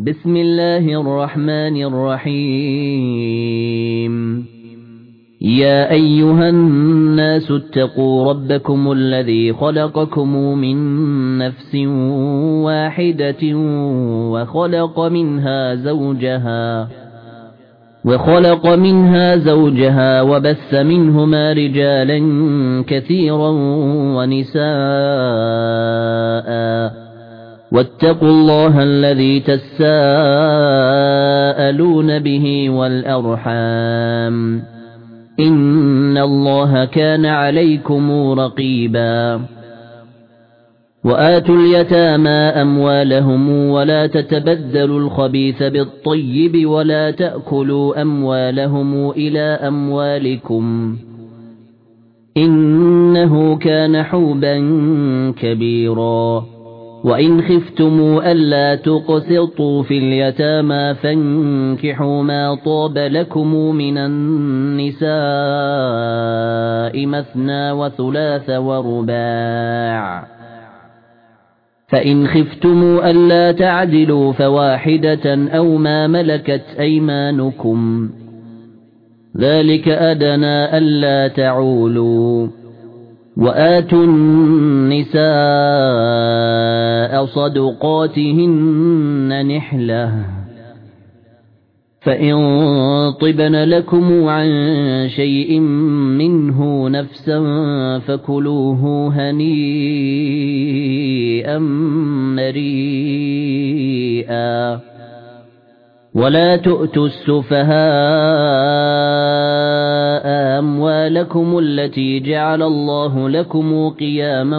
بسم الله الرحمن الرحيم يا أيها الناس اتقوا ربكم الذي خلقكم من نفس واحدة وخلق منها زوجها وبث منهما رجالا كثيرا ونساء واتقوا الله الذي تساءلون به والأرحام إن الله كان عليكم رقيبا وآتوا اليتامى أموالهم ولا تتبدلوا الخبيث بالطيب ولا تأكلوا أموالهم إلى أموالكم إنه كان حوبا كبيرا وإن خفتموا ألا تقسطوا في اليتامى فانكحوا ما طاب لكم من النساء مثنى وثلاث ورباع فإن خفتموا ألا تعدلوا فواحدة أو ما ملكت أيمانكم ذلك أدنى ألا تعولوا وآتوا النساء صدقاتهن نحلة فإن طبن لكم عن شيء منه نفسا فكلوه هنيئا مريئا ولا تؤتوا السفهاء أموالكم التي جعل الله لكم قياما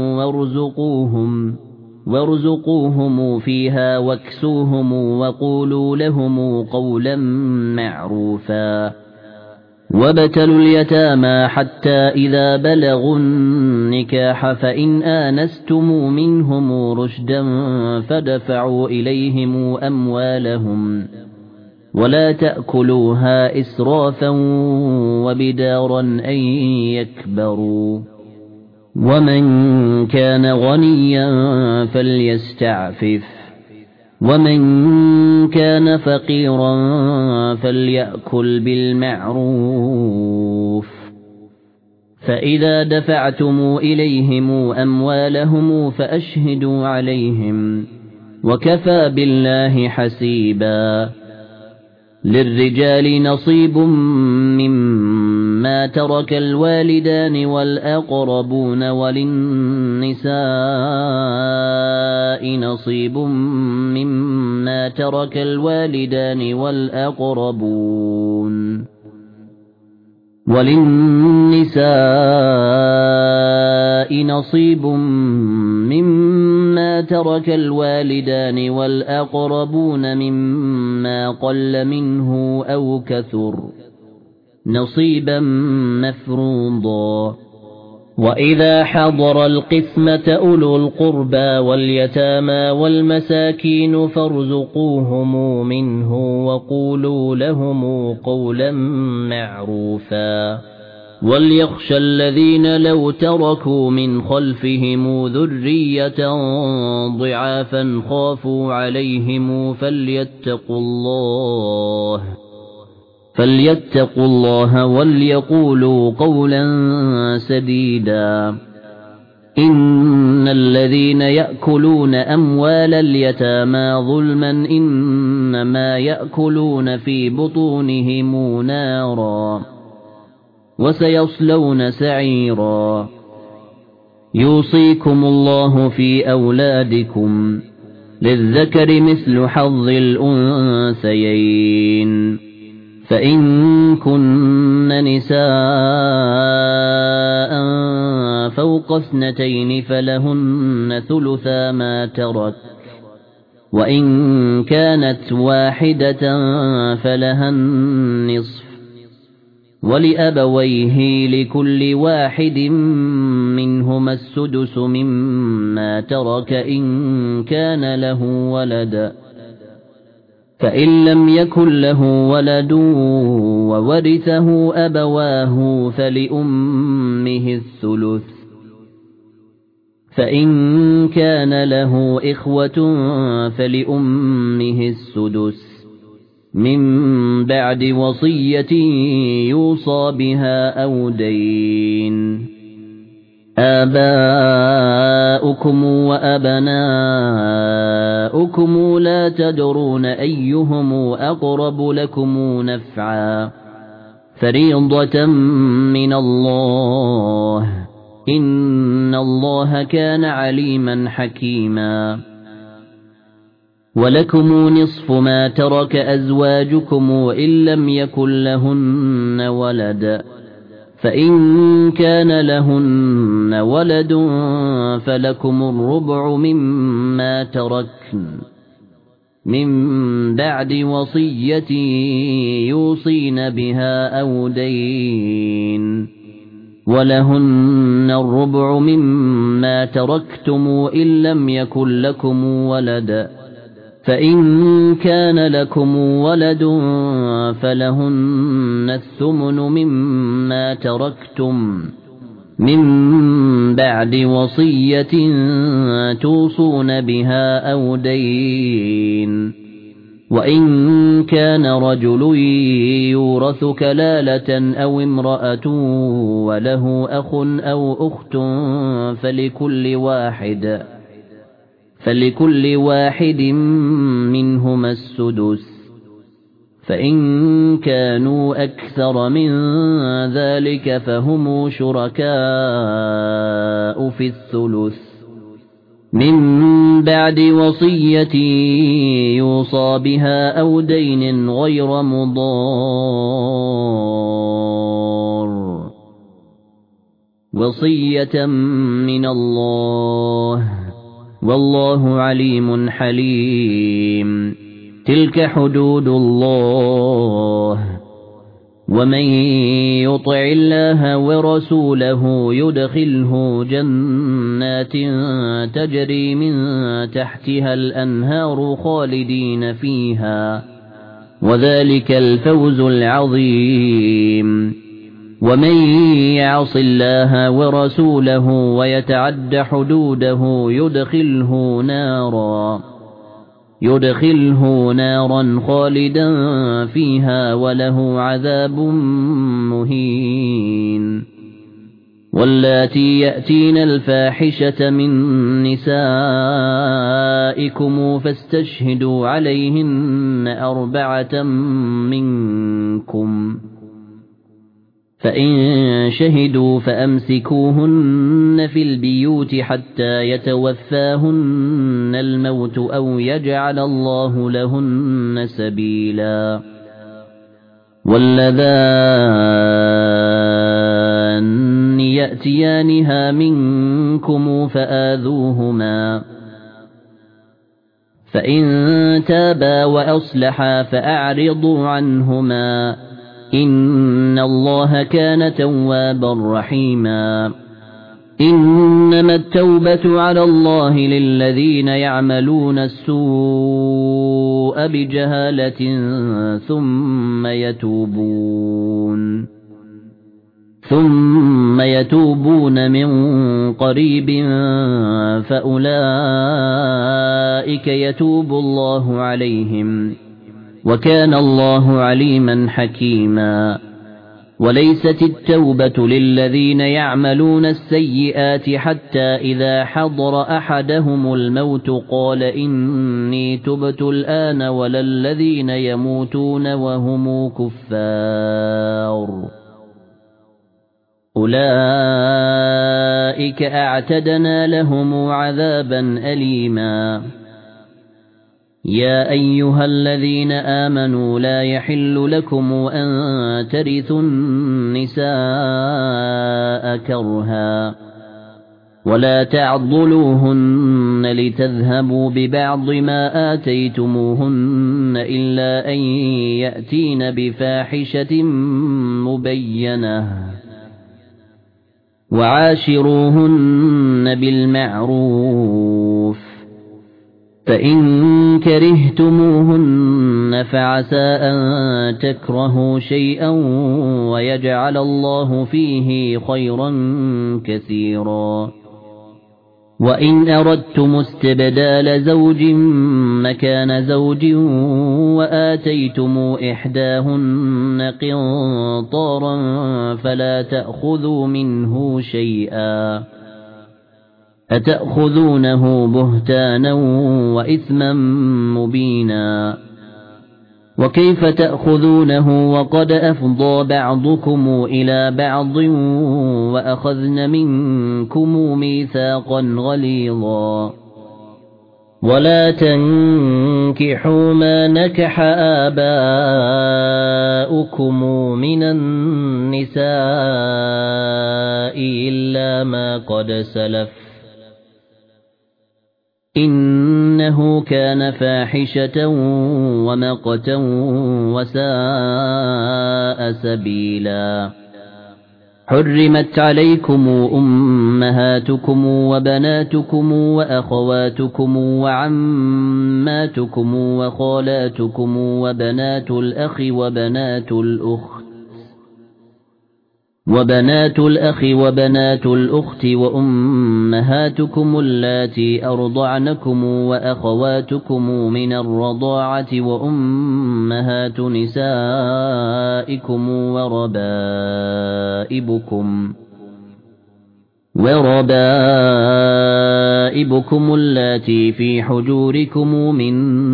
وارزقوهم فيها واكسوهم وقولوا لهم قولا معروفا وابتلوا اليتامى حتى إذا بلغوا النكاح فإن آنستم منهم رشدا فدفعوا إليهم أموالهم ولا تأكلوها إسرافا وبدارا أن يكبروا ومن كان غنيا فليستعفف ومن كان فقيرا فليأكل بالمعروف فإذا دفعتم إليهم أموالهم فأشهدوا عليهم وكفى بالله حسيبا للرجال نصيب مما ترك الوالدان والأقربون وللنساء نصيب مما ترك الوالدان والأقربون مما قل منه أو كثر نصيبا مفروضا وإذا حضر القسمة أولو القربى واليتامى والمساكين فارزقوهم منه وقولوا لهم قولا معروفا وليخشى الذين لو تركوا من خلفهم ذرية ضعافا خافوا عليهم فليتقوا الله وليقولوا قولا سديدا إن الذين يأكلون أموال اليتامى ظلما إنما يأكلون في بطونهم نارا وسيصلون سعيرا يوصيكم الله في أولادكم للذكر مثل حظ الأنثيين فإن كن نساء فوق 2 فلهن ثلثا ما ترك وإن كانت واحدة فلها النصف ولأبويه لكل واحد منهما السدس مما ترك إن كان له ولد فإن لم يكن له ولد وورثه أبواه فلأمه الثلث فإن كان له إخوة فلأمه السدس من بعد وصية يوصى بها أو دين. آباؤكم وأبناؤكم لا تدرون أيهم أقرب لكم نفعا فريضة من الله إن الله كان عليما حكيما. ولكم نصف ما ترك أزواجكم وإن لم يكن لهن ولد فإن كان لهن ولد فلكم الربع مما تركن من بعد وصية يوصين بها أو دين ولهن الربع مما تركتم إن لم يكن لكم ولد فإن كان لكم ولد فلهن الثمن مما تركتم من بعد وصية توصون بها أو دين. وإن كان رجل يورث كلالة أو امرأة وله أخ أو أخت فلكل واحد منهما السدس فإن كانوا أكثر من ذلك فهم شركاء في الثلث من بعد وصية يوصى بها أو دين غير مضار وصية من الله والله عليم حليم. تلك حدود الله ومن يطع الله ورسوله يدخله جنات تجري من تحتها الأنهار خالدين فيها وذلك الفوز العظيم. ومن يعص الله ورسوله ويتعد حدوده يدخله نارا خالدا فيها وله عذاب مهين. واللاتي يأتين الفاحشة من نسائكم فاستشهدوا عليهن 4 منكم فإن شهدوا فأمسكوهن في البيوت حتى يتوفاهن الموت أو يجعل الله لهن سبيلا. واللذان يأتيانها منكم فآذوهما فإن تابا وأصلحا فأعرضوا عنهما إن الله كان توابا رحيما. إنما التوبة على الله للذين يعملون السوء بجهالة ثم يتوبون من قريب فأولئك يتوب الله عليهم وكان الله عليما حكيما. وليست التوبة للذين يعملون السيئات حتى إذا حضر أحدهم الموت قال إني تبت الآن ولا الذين يموتون وهم كفار أولئك أعتدنا لهم عذابا أليما. يا أيها الذين آمنوا لا يحل لكم أن ترثوا النساء كرها ولا تعضلوهن لتذهبوا ببعض ما آتيتموهن إلا أن يأتين بفاحشة مبينة وعاشروهن بالمعروف فإن كرهتموهن فعسى أن تكرهوا شيئا ويجعل الله فيه خيرا كثيرا. وإن أردتم استبدال زوج مكان زوج وآتيتم إحداهن قنطارا فلا تأخذوا منه شيئا أتأخذونه بهتانا وإثما مبينا وكيف تأخذونه وقد أفضى بعضكم إلى بعض وأخذن منكم ميثاقا غليظا ولا تنكحوا ما نكح آباؤكم من النساء إلا ما قد سلف إنه كان فاحشة ومقتا وساء سبيلا حرمت عليكم أمهاتكم وبناتكم وأخواتكم وعماتكم وخالاتكم وبنات الأخ وبنات الأخت وأمهاتكم اللاتي أرضعنكم وأخواتكم من الرضاعة وأمهات نسائكم وربائبكم اللاتي في حجوركم من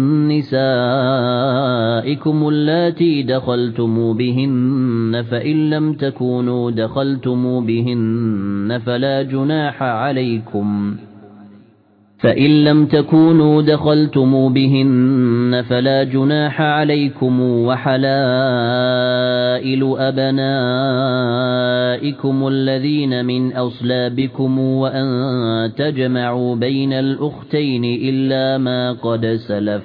نسائكم اللاتي دخلتم بهن فإن لم تكونوا دخلتم بهن فلا جناح عليكم وحلائل أبنائكم الذين من أصلابكم وأن تجمعوا بين الأختين إلا ما قد سلف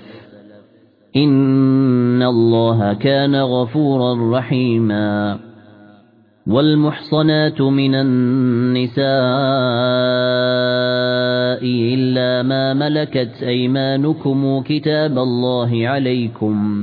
إن الله كان غفورا رحيما والمحصنات من النساء إلا ما ملكت أيمانكم كتاب الله عليكم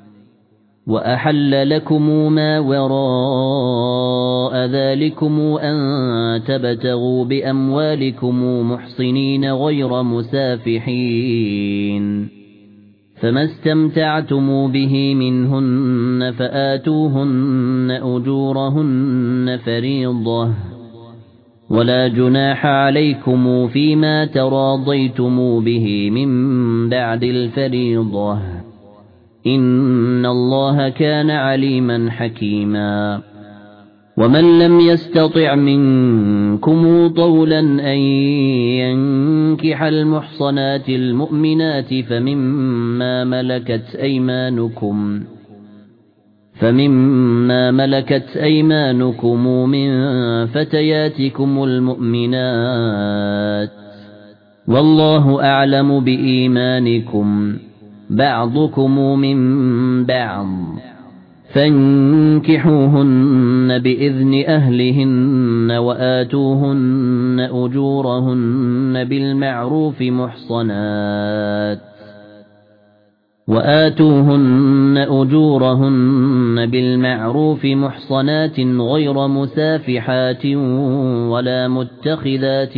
وأحل لكم ما وراء ذلكم أن تبتغوا بأموالكم محصنين غير مسافحين فما استمتعتم به منهن فآتوهن أجورهن فريضة ولا جناح عليكم فيما تراضيتم به من بعد الفريضة إن الله كان عليما حكيما ومن لم يستطع منكم طولا أن ينكح المحصنات المؤمنات فمما ملكت أيمانكم من فتياتكم المؤمنات والله أعلم بإيمانكم بعضكم من بعض فانكحوهن بإذن أهلهن وآتوهن أجورهن بالمعروف محصنات غير مسافحات ولا متخذات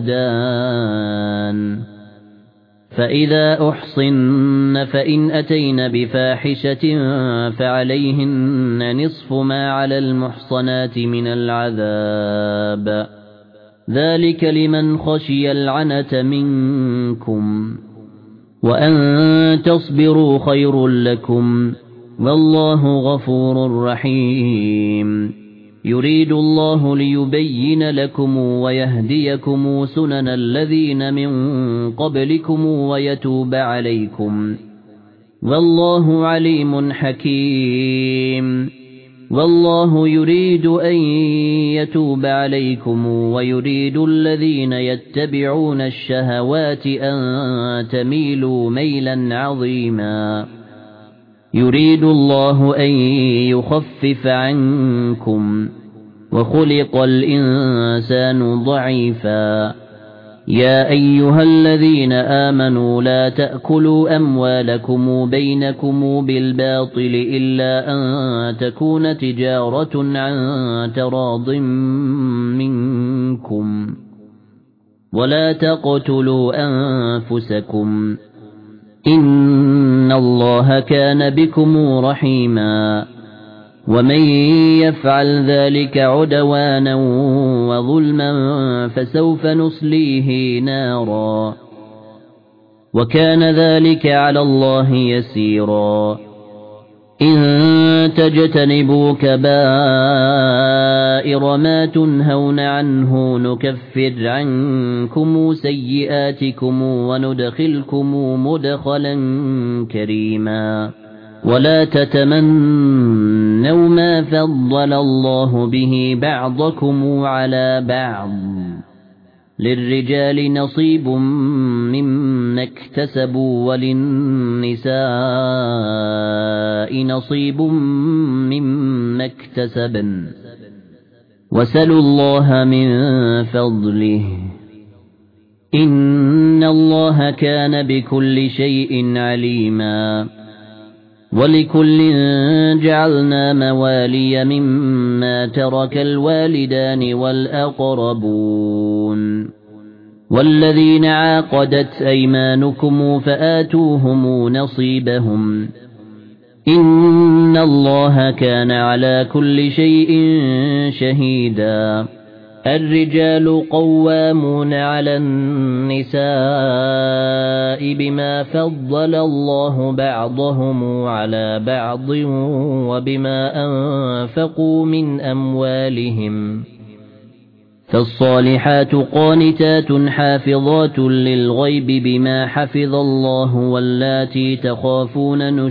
أخدان فإذا أحصن فإن أتين بفاحشة فعليهن نصف ما على المحصنات من العذاب ذلك لمن خشي العنة منكم وأن تصبروا خير لكم والله غفور رحيم يريد الله ليبين لكم ويهديكم سنن الذين من قبلكم ويتوب عليكم والله عليم حكيم والله يريد أن يتوب عليكم ويريد الذين يتبعون الشهوات أن تميلوا ميلا عظيما يريد الله أن يخفف عنكم وخلق الإنسان ضعيفا يا أيها الذين آمنوا لا تأكلوا أموالكم بينكم بالباطل إلا أن تكون تجارة عن تراض منكم ولا تقتلوا أنفسكم إن الله كان بكم رحيما ومن يفعل ذلك عدوانا وظلما فسوف نصليه نارا وكان ذلك على الله يسيرا إن تجتنبوا كبائر ما تنهون عنه نكفر عنكم سيئاتكم وندخلكم مدخلا كريما ولا تتمنوا ما فضل الله به بعضكم على بعض للرجال نصيب مما اكتسبوا وللنساء نصيب مما اكتسبن وسلوا الله من فضله إن الله كان بكل شيء عليما ولكل جعلنا موالي مما ترك الوالدان والأقربون والذين عاقدت أيمانكم فآتوهم نصيبهم إن الله كان على كل شيء شهيدا الرجال قوامون على النساء بما فضل الله بعضهم على بعض وبما أنفقوا من أموالهم فالصالحات قانتات حافظات للغيب بما حفظ الله واللاتي تخافون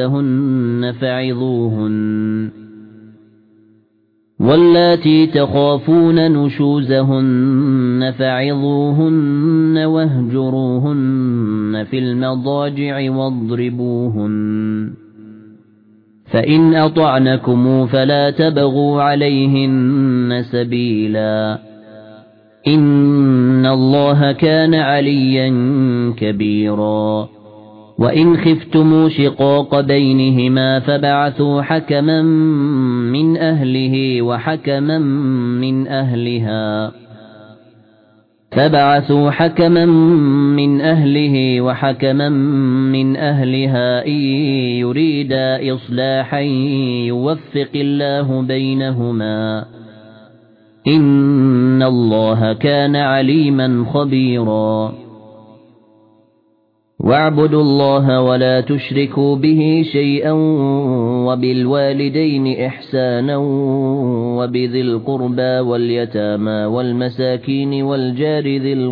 نشوزهن فعظوهن واهجروهن في المضاجع واضربوهن فإن أطعنكم فلا تبغوا عليهن سبيلا إن الله كان عليا كبيرا وإن خفتم شقاق بينهما فبعثوا حكما من أهله وحكما من أهلها إن يريدا إصلاحا يوفق الله بينهما إن الله كان عليما خبيرا واعبدوا الله ولا تشركوا به شيئا وبالوالدين إحسانا وبذي القربى واليتامى والمساكين والجار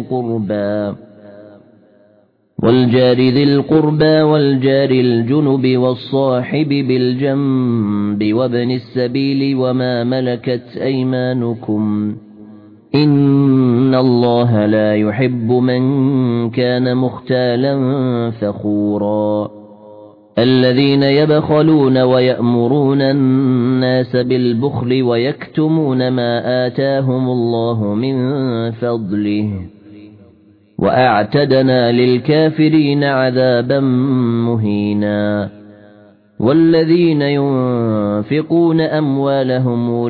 ذي القربى والجار الجنب والصاحب بالجنب وابن السبيل وما ملكت أيمانكم إن الله لا يحب من كان مختالا فخورا الذين يبخلون ويأمرون الناس بالبخل ويكتمون ما آتاهم الله من فضله وأعتدنا للكافرين عذابا مهينا والذين ينفقون أموالهم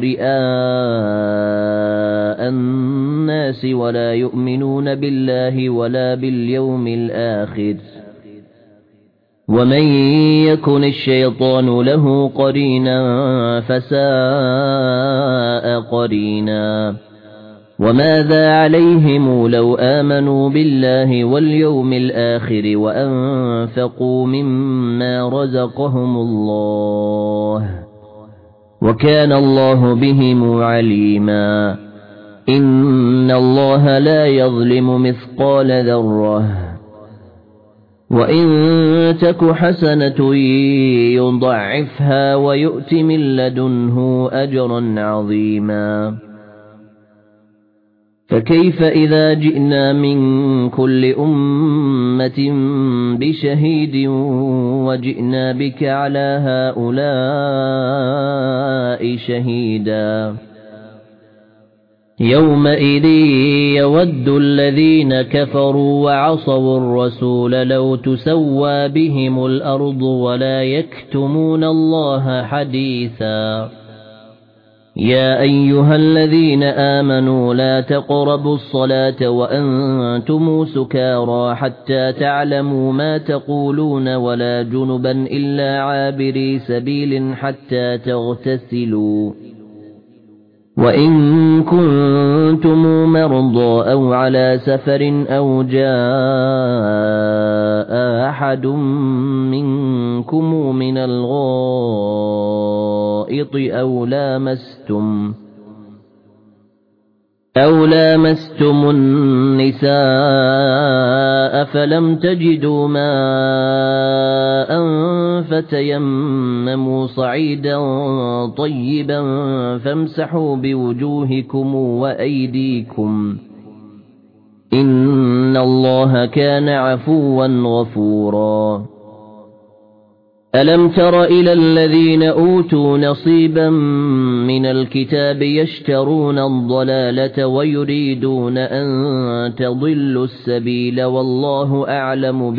رئاء الناس ولا يؤمنون بالله ولا باليوم الآخر ومن يكن الشيطان له قرينا فساء قرينا وماذا عليهم لو آمنوا بالله واليوم الآخر وأنفقوا مما رزقهم الله وكان الله بهم عليما إن الله لا يظلم مثقال ذرة وإن تك حسنة يضعفها ويؤت من لدنه أجرا عظيما فكيف إذا جئنا من كل أمة بشهيد وجئنا بك على هؤلاء شهيدا يومئذ يود الذين كفروا وعصوا الرسول لو تسوى بهم الأرض ولا يكتمون الله حديثا يا أيها الذين آمنوا لا تقربوا الصلاة وأنتم سكارى حتى تعلموا ما تقولون ولا جنبا إلا عابري سبيل حتى تغتسلوا وإن كنتم مرضى أو على سفر أو جاء أحد منكم من الغائط أو لامستم النساء فلم تجدوا ماء فتيمموا صعيدا طيبا فامسحوا بوجوهكم وأيديكم إن الله كان عفوا غفورا ألم تر إلى الذين أوتوا نصيبا من الكتاب يشترون الضلالة ويريدون أن تضلوا السبيل والله أعلم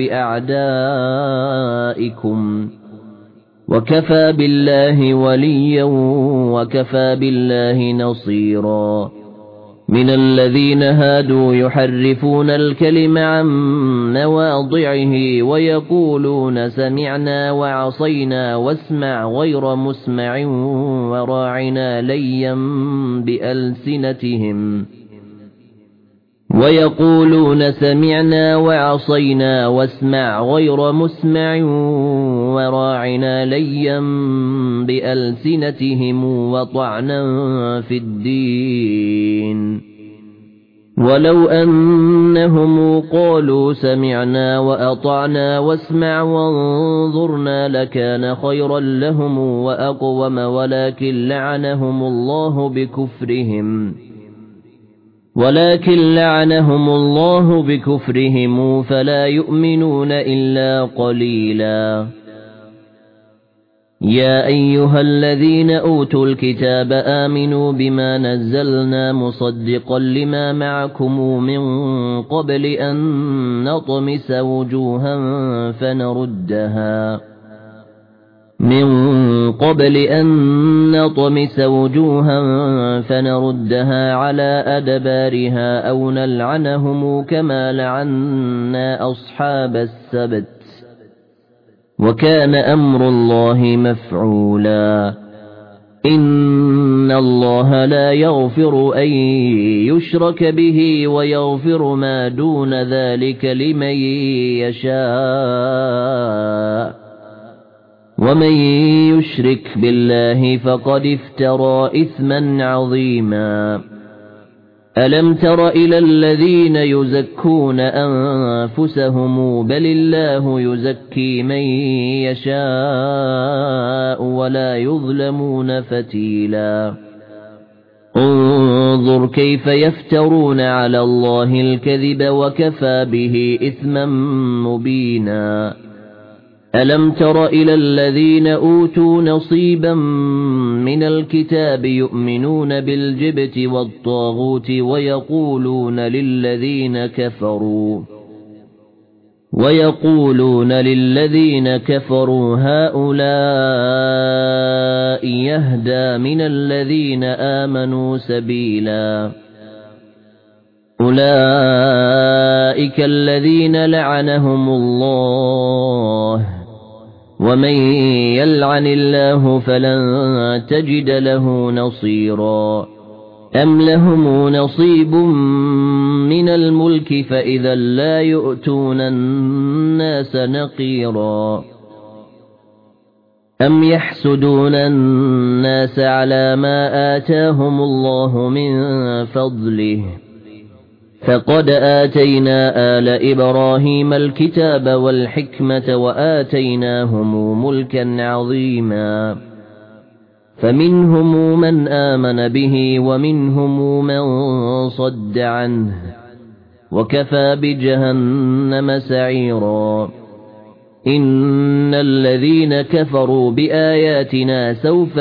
بأعدائكم وكفى بالله وليا وكفى بالله نصيرا من الذين هادوا يحرفون الكلم عن مواضعه ويقولون سمعنا وعصينا واسمع غير مسمع وراعنا ليا بألسنتهم ويقولون سمعنا وعصينا واسمع غير مسمع وراعنا ليا بألسنتهم وطعنا في الدين ولو أنهم قالوا سمعنا وأطعنا واسمع وانظرنا لكان خيرا لهم وأقوم ولكن لعنهم الله بكفرهم فلا يؤمنون إلا قليلا يا أيها الذين أوتوا الكتاب آمنوا بما نزلنا مصدقا لما معكم من قبل أن نطمس وجوها فنردها على أدبارها أو نلعنهم كما لعنا أصحاب السبت وكان أمر الله مفعولا إن الله لا يغفر أن يشرك به ويغفر ما دون ذلك لمن يشاء ومن يشرك بالله فقد افترى إثما عظيما ألم تر إلى الذين يزكون أنفسهم بل الله يزكي من يشاء ولا يظلمون فتيلا انظر كيف يفترون على الله الكذب وكفى به إثما مبينا ألم تر إلى الذين أوتوا نصيبا من الكتاب يؤمنون بالجبت والطاغوت ويقولون للذين كفروا هؤلاء يهدى من الذين آمنوا سبيلا أولئك الذين لعنهم الله ومن يلعن الله فلن تجد له نصيرا أم لهم نصيب من الملك فإذا لا يؤتون الناس نقيرا أم يحسدون الناس على ما آتاهم الله من فضله فقد آتينا آل إبراهيم الكتاب والحكمة وآتيناهم ملكا عظيما فمنهم من آمن به ومنهم من صد عنه وكفى بجهنم سعيرا إن الذين كفروا بآياتنا سوف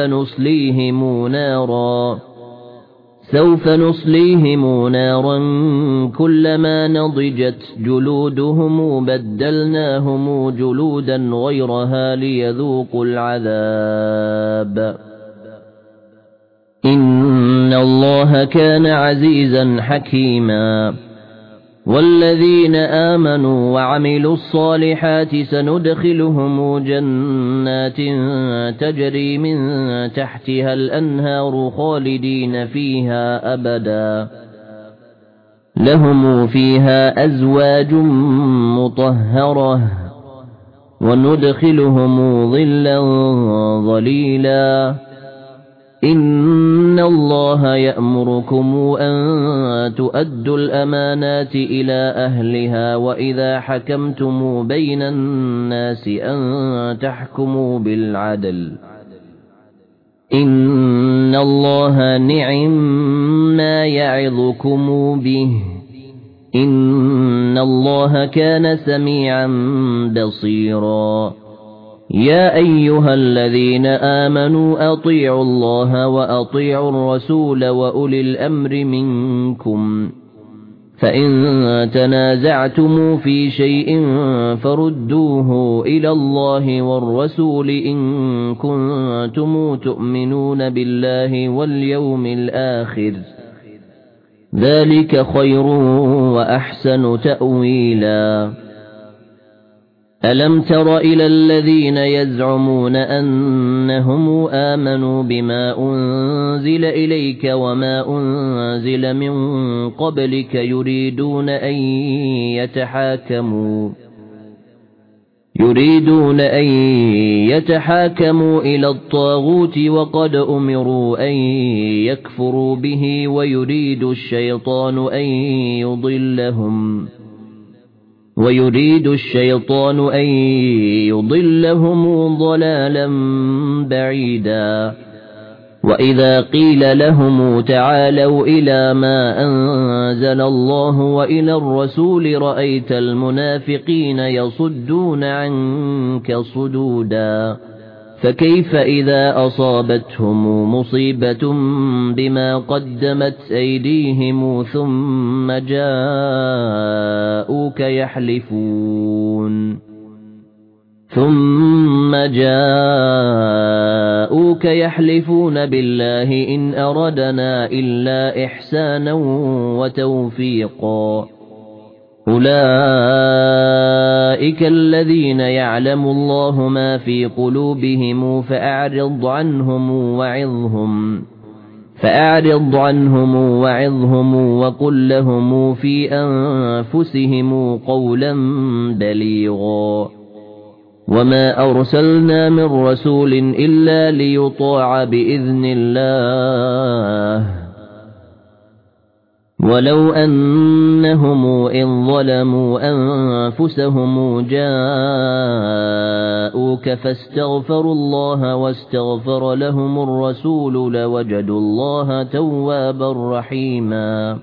نصليهم نارا كلما نضجت جلودهم بدلناهم جلودا غيرها ليذوقوا العذاب إن الله كان عزيزا حكيما والذين آمنوا وعملوا الصالحات سندخلهم جنات تجري من تحتها الأنهار خالدين فيها أبدا لهم فيها أزواج مطهرة وندخلهم ظلا ظليلا إن الله يأمركم أن تؤدوا الأمانات إلى أهلها وإذا حكمتم بين الناس أن تحكموا بالعدل إن الله نعم ما يعظكم به إن الله كان سميعا بصيرا يا أيها الذين آمنوا أطيعوا الله وأطيعوا الرسول وأولي الأمر منكم فإن تنازعتم في شيء فردوه إلى الله والرسول إن كنتم تؤمنون بالله واليوم الآخر ذلك خير وأحسن تأويلا ألم تر إلى الذين يزعمون أنهم آمنوا بما أنزل إليك وما أنزل من قبلك يريدون أن يتحاكموا إلى الطاغوت وقد أمروا أن يكفروا به ويريد الشيطان أن يضلهم ضلالا بعيدا وإذا قيل لهم تعالوا إلى ما أنزل الله وإلى الرسول رأيت المنافقين يصدون عنك صدودا فكيف إذا أصابتهم مصيبة بما قدمت أيديهم ثم جاءوك يحلفون بالله إن أردنا إلا إحسانا وتوفيقا أولئك الذين يعلم الله ما في قلوبهم فأعرض عنهم وعظهم وقل لهم في أنفسهم قولا بليغا وما أرسلنا من رسول إلا ليطاع بإذن الله ولو أنهم إذ ظلموا أنفسهم جاءوك فاستغفروا الله واستغفر لهم الرسول لوجدوا الله توابا رحيما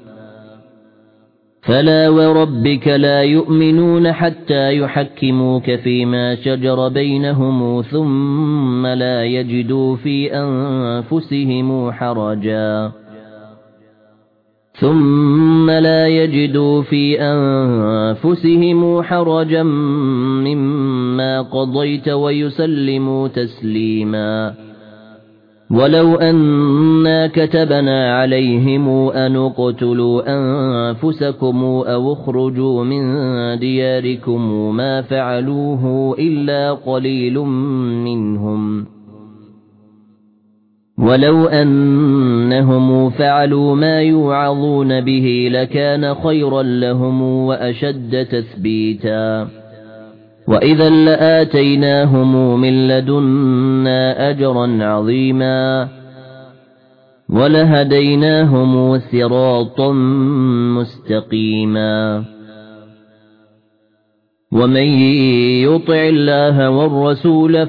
فلا وربك لا يؤمنون حتى يحكموك فيما شجر بينهم ثم لا يجدوا في أنفسهم حرجا مما قضيت ويسلموا تسليما ولو أنا كتبنا عليهم أن اقتلوا أنفسكم أو اخرجوا من دياركم ما فعلوه إلا قليل منهم ولو أنهم فعلوا ما يوعظون به لكان خيرا لهم وأشد تثبيتا وإذا لآتيناهم من لدنا أجرا عظيما ولهديناهم صراطا مستقيما ومن يطع الله والرسول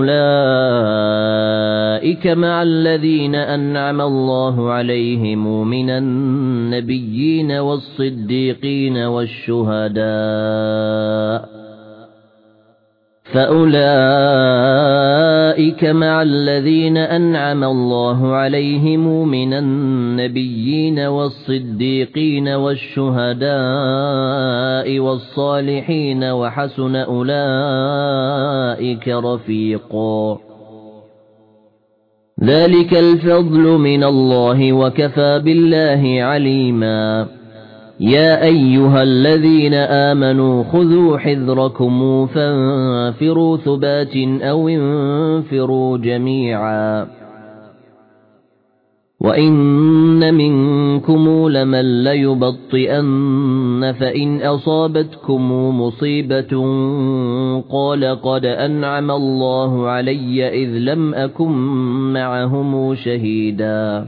فأولئك مع الذين أنعم الله عليهم من النبيين والصديقين والشهداء والصالحين وحسن أولئك رفيقا ذلك الفضل من الله وكفى بالله عليما يا أيها الذين آمنوا خذوا حذركم فانفروا ثبات أو انفروا جميعا وإن منكم لمن ليبطئن فإن أصابتكم مصيبة قال قد أنعم الله علي إذ لم أكن معهم شهيدا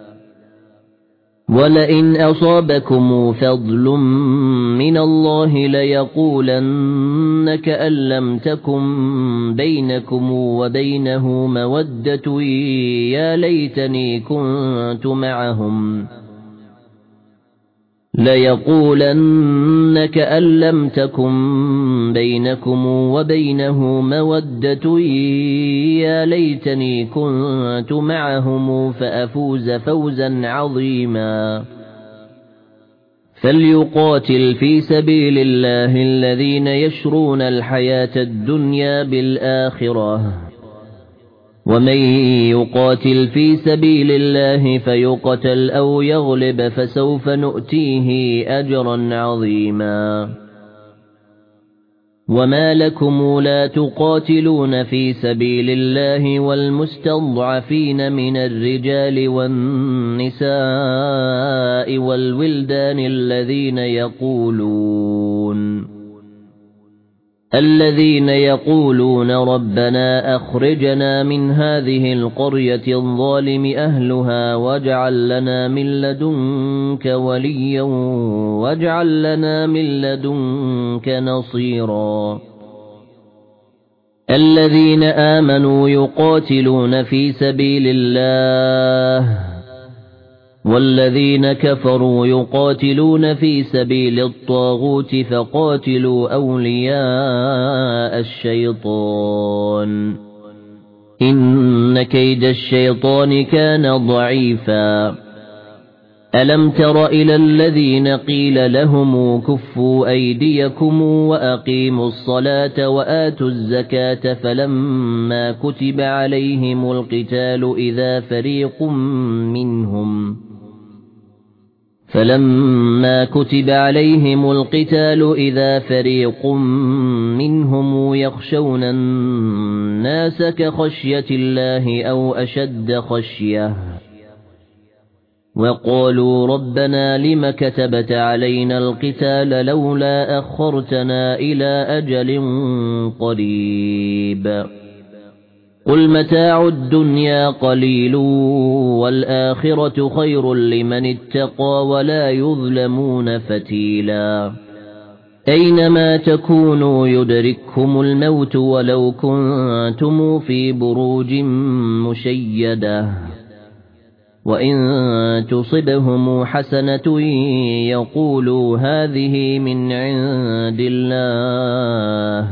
ولئن أصابكم فضل من الله ليقولن كأن لم تكن بينكم وبينه مودة يا ليتني كنت معهم ليقولن كأن لم تكن بينكم وبينه مودة يا ليتني كنت معهم فأفوز فوزا عظيما فليقاتل في سبيل الله الذين يشرون الحياة الدنيا بالآخرة ومن يقاتل في سبيل الله فيقتل أو يغلب فسوف نؤتيه أجرا عظيما وما لكم لا تقاتلون في سبيل الله والمستضعفين من الرجال والنساء والولدان الذين يقولون ربنا أخرجنا من هذه القرية الظالم أهلها واجعل لنا من لدنك وليا واجعل لنا من لدنك نصيرا الذين آمنوا يقاتلون في سبيل الله والذين كفروا يقاتلون في سبيل الطاغوت فقاتلوا أولياء الشيطان إن كيد الشيطان كان ضعيفا ألم تر إلى الذين قيل لهم كفوا أيديكم وأقيموا الصلاة وآتوا الزكاة فلما كتب عليهم القتال إذا فريق منهم يخشون الناس كخشية الله أو أشد خشية وقالوا ربنا لم كتبت علينا القتال لولا أخرتنا إلى أجل قريب قل متاع الدنيا قليل والآخرة خير لمن اتقى ولا يظلمون فتيلا أينما تكونوا يدرككم الموت ولو كنتم في بروج مشيدة وإن تصبهم حسنة يقولوا هذه من عند الله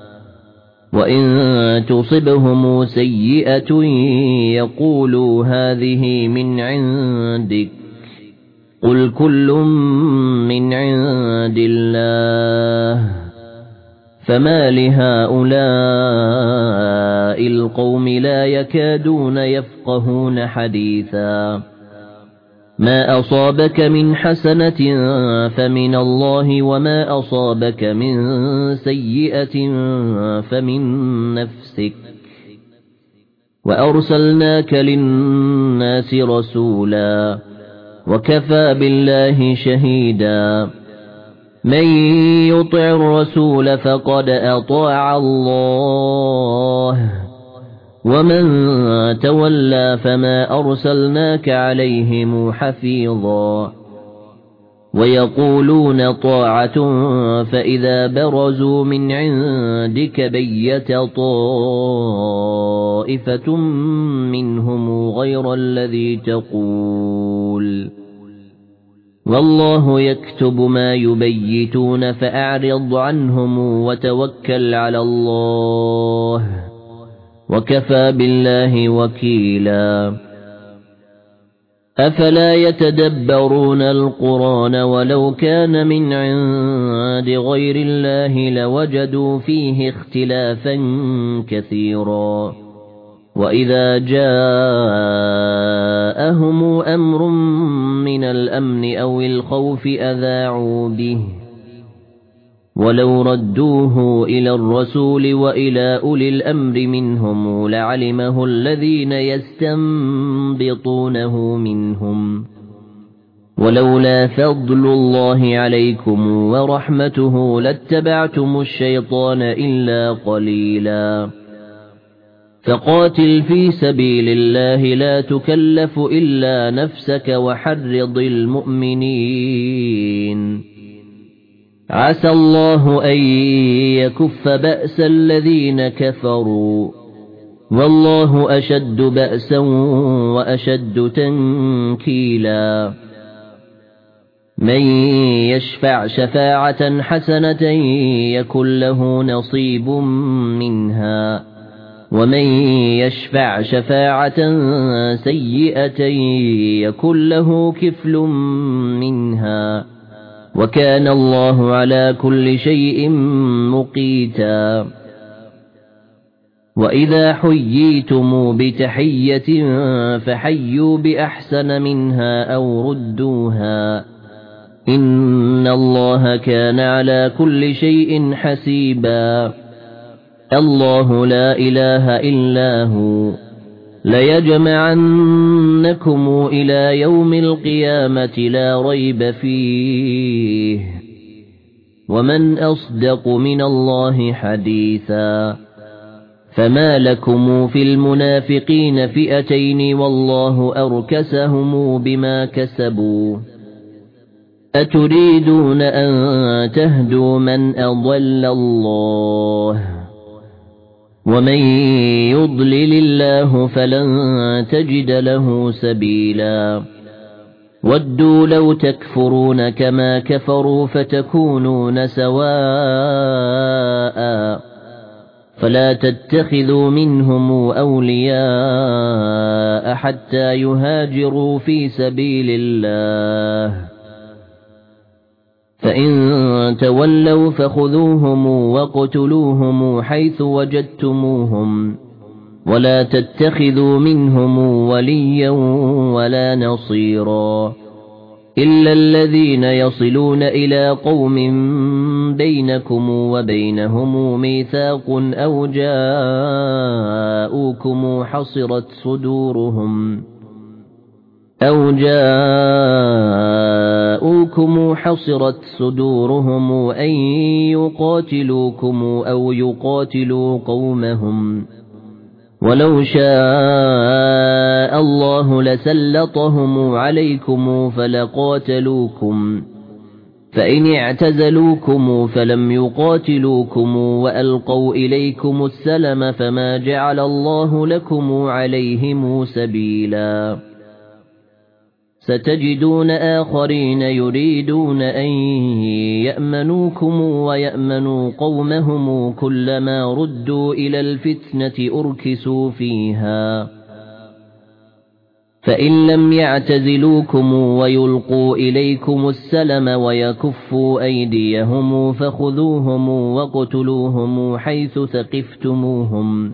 وإن تصبهم سيئة يقولوا هذه من عندك قل كل من عند الله فما لهؤلاء القوم لا يكادون يفقهون حديثا ما أصابك من حسنة فمن الله وما أصابك من سيئة فمن نفسك وأرسلناك للناس رسولا وكفى بالله شهيدا من يطع الرسول فقد أطاع الله ومن تولى فما أرسلناك عليهم حفيظا ويقولون طاعة فإذا برزوا من عندك بيت طائفة منهم غير الذي تقول والله يكتب ما يبيتون فأعرض عنهم وتوكل على الله وكفى بالله وكيلا أفلا يتدبرون القرآن ولو كان من عند غير الله لوجدوا فيه اختلافا كثيرا وإذا جاءهم أمر من الأمن أو الخوف أذاعوا به ولو ردوه إلى الرسول وإلى أولي الأمر منهم لعلمه الذين يستنبطونه منهم ولولا فضل الله عليكم ورحمته لاتبعتم الشيطان إلا قليلا فقاتل في سبيل الله لا تكلف إلا نفسك وحرض المؤمنين عسى الله أن يكف بأس الذين كفروا والله أشد بأسا وأشد تنكيلا من يشفع شفاعة حسنة يكن له نصيب منها ومن يشفع شفاعة سيئة يكن له كفل منها وكان الله على كل شيء مقيتا وإذا حييتم بتحية فحيوا بأحسن منها أو ردوها إن الله كان على كل شيء حسيبا الله لا إله إلا هو ليجمعنكم إلى يوم القيامة لا ريب فيه ومن أصدق من الله حديثا فما لكم في المنافقين فئتين والله أركسهم بما كسبوا أتريدون أن تهدوا من أضل الله ومن يضلل الله فلن تجد له سبيلا ودوا لو تكفرون كما كفروا فتكونون سواء فلا تتخذوا منهم أولياء حتى يهاجروا في سبيل الله فإن تولوا فخذوهم وقتلوهم حيث وجدتموهم ولا تتخذوا منهم وليا ولا نصيرا إلا الذين يصلون إلى قوم بينكم وبينهم ميثاق أو جاءوكم حصرت صدورهم أن يقاتلوكم أو يقاتلوا قومهم ولو شاء الله لسلطهم عليكم فلقاتلوكم فإن اعتزلوكم فلم يقاتلوكم وألقوا إليكم السلم فما جعل الله لكم عليهم سبيلا ستجدون آخرين يريدون أن يأمنوكم ويأمنوا قومهم كلما ردوا إلى الفتنة أركسوا فيها فإن لم يعتزلوكم ويلقوا إليكم السلم ويكفوا أيديهم فخذوهم وقتلوهم حيث ثقفتموهم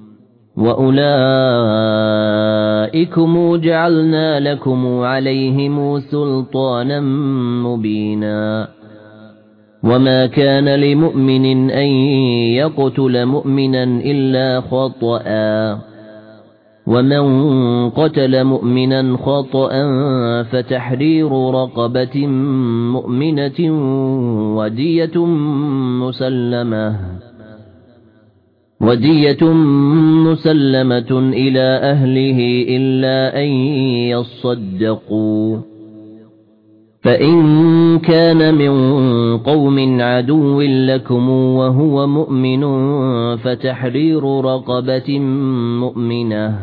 وأولئكم جعلنا لكم عليهم سلطانا مبينا وما كان لمؤمن أن يقتل مؤمنا إلا خطأ ومن قتل مؤمنا خطأ فتحرير رقبة مؤمنة ودية مسلمة إلى أهله إلا أن يصدقوا فإن كان من قوم عدو لكم وهو مؤمن فتحرير رقبة مؤمنة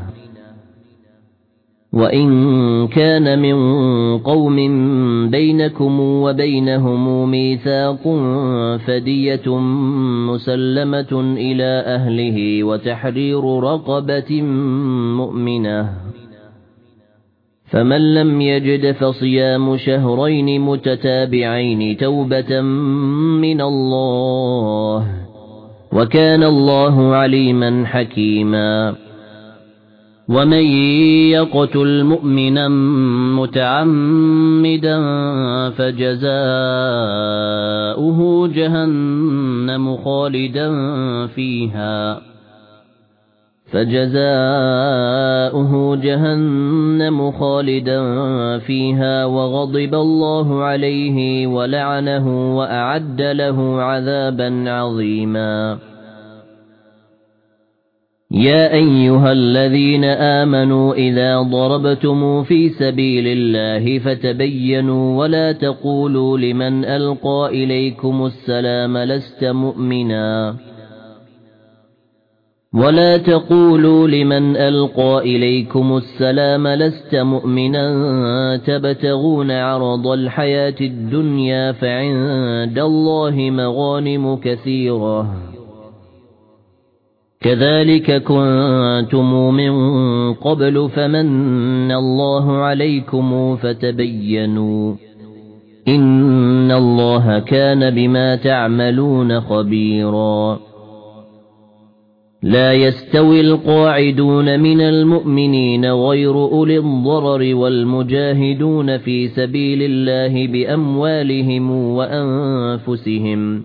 وإن كان من قوم بينكم وبينهم ميثاق فدية مسلمة إلى أهله وتحرير رقبة مؤمنة فمن لم يجد فصيام شهرين متتابعين توبة من الله وكان الله عليما حكيما ومن يقتل مؤمنا متعمدا فجزاؤه جهنم خالدا فيها وغضب الله عليه ولعنه وأعد له عذابا عظيما يا أيها الذين آمنوا إذا ضربتم في سبيل الله فتبينوا ولا تقولوا لمن ألقى إليكم السلام لست مؤمنا تبتغون عرض الحياة الدنيا فعند الله مغانم كثيرة كذلك كنتم من قبل فمن الله عليكم فتبينوا إن الله كان بما تعملون خبيرا لا يستوي القاعدون من المؤمنين غير أولي الضرر والمجاهدون في سبيل الله بأموالهم وأنفسهم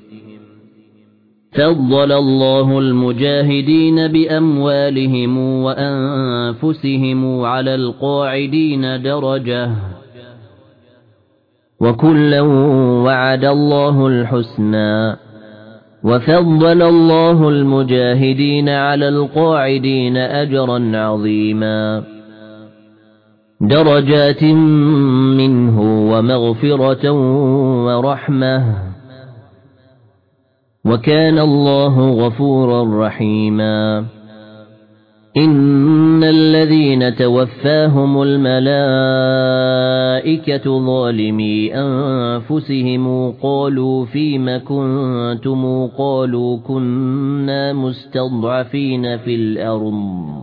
فضل الله المجاهدين بأموالهم وأنفسهم على القاعدين درجة وكلا وعد الله الحسنى وفضل الله المجاهدين على القاعدين أجرا عظيما درجات منه ومغفرة ورحمة وكان الله غفورا رحيما إن الذين توفاهم الملائكة ظالمي أنفسهم قالوا فيم كنتم قالوا كنا مستضعفين في الأرض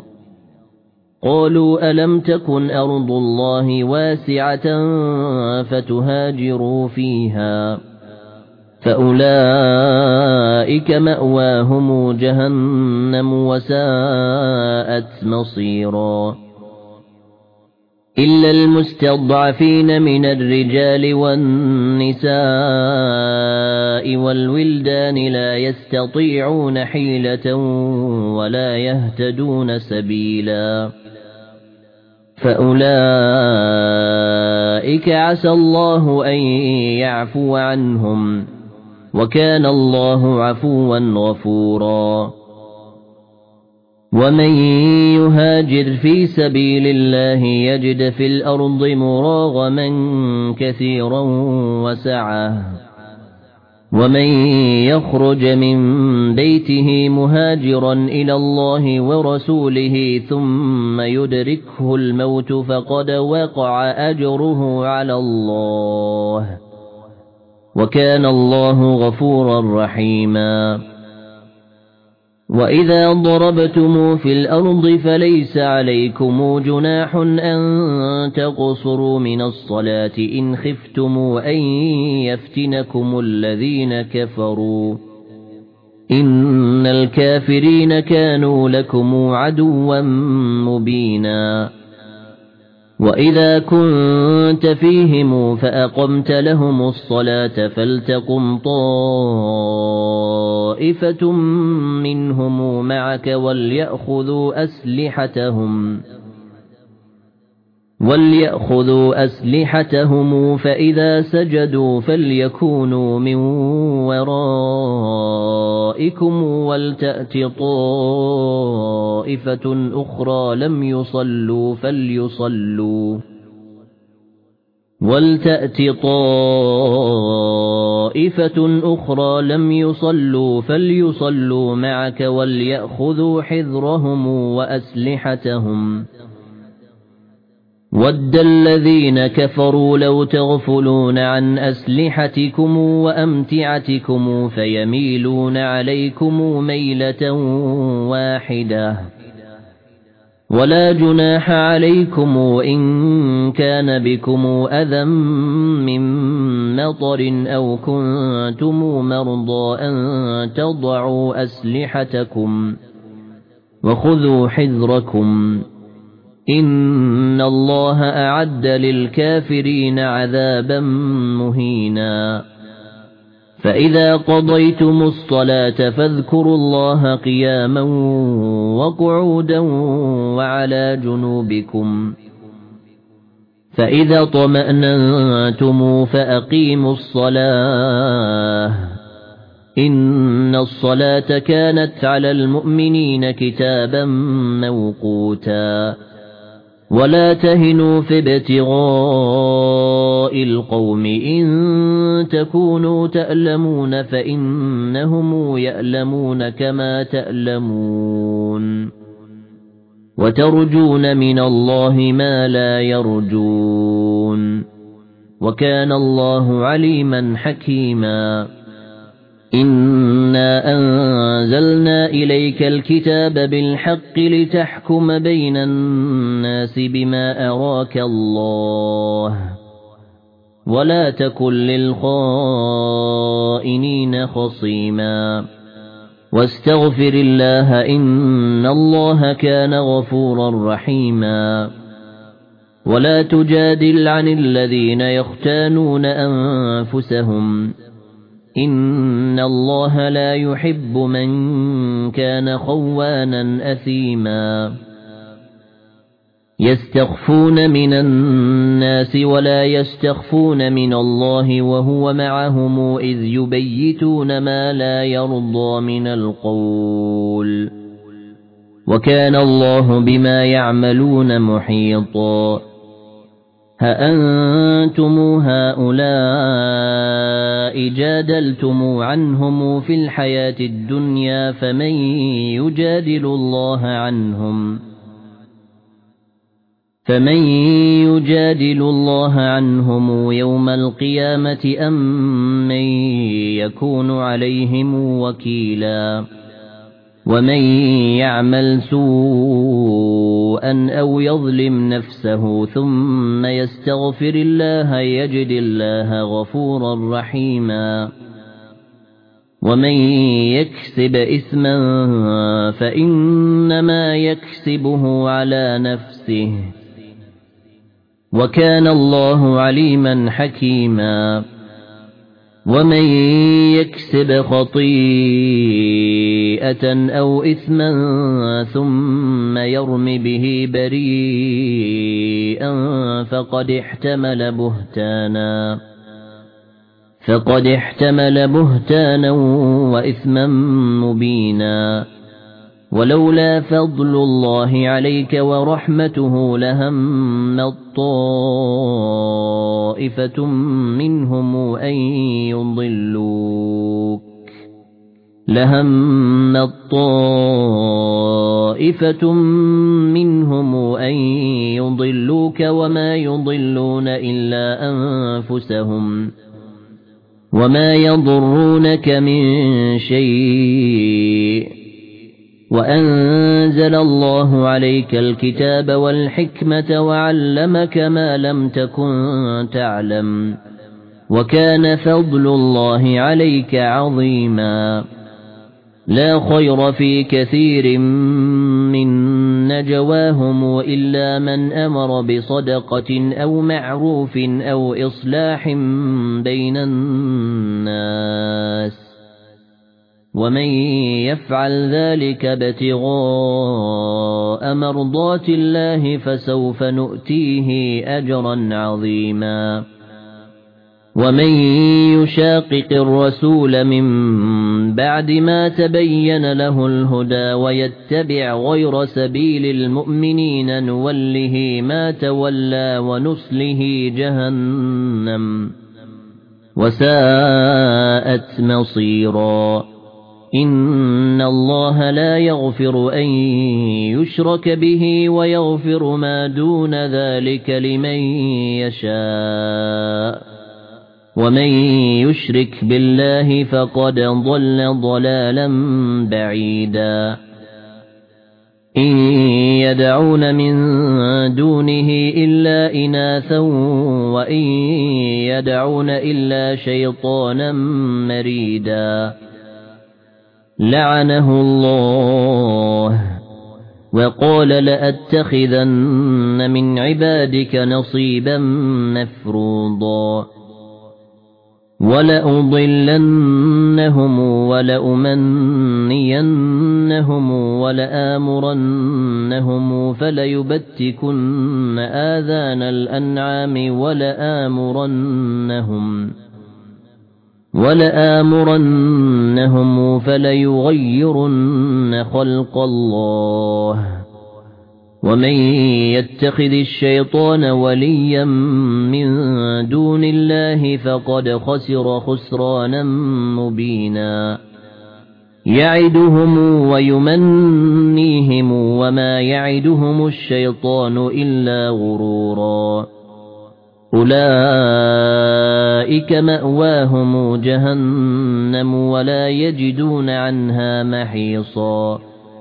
قالوا ألم تكن أرض الله واسعة فتهاجروا فيها فأولئك مأواهم جهنم وساءت مصيرا إلا المستضعفين من الرجال والنساء والولدان لا يستطيعون حيلة ولا يهتدون سبيلا فأولئك عسى الله أن يعفو عنهم وكان الله عفوا غفورا ومن يهاجر في سبيل الله يجد في الأرض مراغما كثيرا وسعة ومن يخرج من بيته مهاجرا إلى الله ورسوله ثم يدركه الموت فقد وقع أجره على الله وكان الله غفورا رحيما وإذا ضربتم في الأرض فليس عليكم جناح أن تقصروا من الصلاة إن خفتم أن يفتنكم الذين كفروا إن الكافرين كانوا لكم عدوا مبينا وإذا كنت فيهم فأقمت لهم الصلاة فلتقم طائفة منهم معك وليأخذوا أسلحتهم فإذا سجدوا فليكونوا من ورائكم ولتأت طائفة أخرى لم يصلوا فليصلوا معك وليأخذوا حذرهم وأسلحتهم وَدَّ الَّذِينَ كَفَرُوا لَوْ تَغْفُلُونَ عَنْ أَسْلِحَتِكُمْ وَأَمْتِعَتِكُمْ فَيَمِيلُونَ عَلَيْكُمْ مَيْلَةً وَاحِدَةً وَلَا جُنَاحَ عَلَيْكُمْ إِن كَانَ بِكُمْ أَذًى مِّن مَّطَرٍ أَوْ كُنتُمْ مَرْضَىٰ أَن تَضَعُوا أَسْلِحَتَكُمْ وَخُذُوا حِذْرَكُمْ إن الله أعد للكافرين عذابا مهينا فإذا قضيتم الصلاة فاذكروا الله قياما وقعودا وعلى جنوبكم فإذا طمأننتم فأقيموا الصلاة إن الصلاة كانت على المؤمنين كتابا موقوتا ولا تهنوا في ابتغاء القوم إن تكونوا تألمون فإنهم يألمون كما تألمون وترجون من الله ما لا يرجون وكان الله عليما حكيما إنا أنزلنا إليك الكتاب بالحق لتحكم بين الناس بما أراك الله ولا تكن للخائنين خصيما واستغفر الله إن الله كان غفورا رحيما ولا تجادل عن الذين يختانون أنفسهم إن الله لا يحب من كان خوانا أثيما يستخفون من الناس ولا يستخفون من الله وهو معهم إذ يبيتون ما لا يرضى من القول وكان الله بما يعملون محيطا هأنتم هؤلاء جادلتم عنهم في الحياة الدنيا فمن يجادل الله عنهم يوم القيامة أم من يكون عليهم وكيلا ومن يعمل سوءا أو يظلم نفسه ثم يستغفر الله يجد الله غفورا رحيما ومن يكسب إثما فإنما يكسبه على نفسه وكان الله عليما حكيما ومن يكسب خطيئة أو إثما ثم يرم به بريئا فقد احتمل بهتانا وإثما مبينا ولولا فضل الله عليك ورحمته لهمت طائفة منهم أن يضلوك وما يضلون إلا أنفسهم وما يضرونك من شيء وأنزل الله عليك الكتاب والحكمة وعلمك ما لم تكن تعلم وكان فضل الله عليك عظيما لا خير في كثير من نجواهم إلا من أمر بصدقة أو معروف أو إصلاح بين الناس ومن يفعل ذلك ابتغاء مرضات الله فسوف نؤتيه أجرا عظيما ومن يشاقق الرسول من بعد ما تبين له الهدى ويتبع غير سبيل المؤمنين نوله ما تولى ونصله جهنم وساءت مصيرا إن الله لا يغفر أن يشرك به ويغفر ما دون ذلك لمن يشاء ومن يشرك بالله فقد ضل ضلالا بعيدا إن يدعون من دونه إلا إناثا وإن يدعون إلا شيطانا مريدا لعنه الله وقال لأتخذن من عبادك نصيبا مفروضا ولأضلنهم ولأمنينهم ولآمرنهم فليبتكن آذان الأنعام ولآمرنهم فليغيرن خلق الله ومن يتخذ الشيطان وليا من دون الله فقد خسر خسرانا مبينا يعدهم ويمنيهم وما يعدهم الشيطان إلا غرورا أولئك مأواهم جهنم ولا يجدون عنها محيصا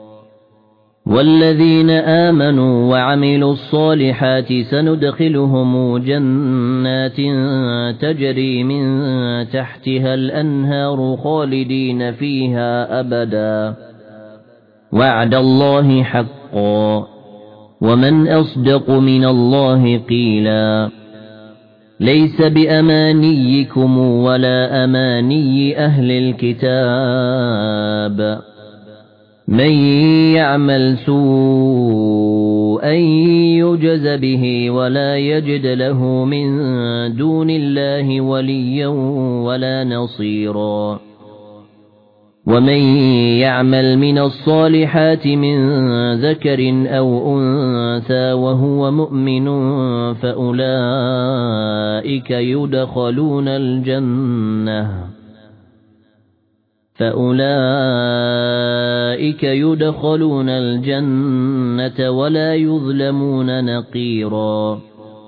والذين آمنوا وعملوا الصالحات سندخلهم جنات تجري من تحتها الأنهار خالدين فيها أبدا وعد الله حقا ومن أصدق من الله قيلا ليس بأمانيكم ولا أماني أهل الكتاب من يعمل سوءا يجز به ولا يجد له من دون الله وليا ولا نصيرا ومن يعمل من الصالحات من ذكر أو أنثى وهو مؤمن فأولئك يدخلون الجنة ولا يظلمون نقيرا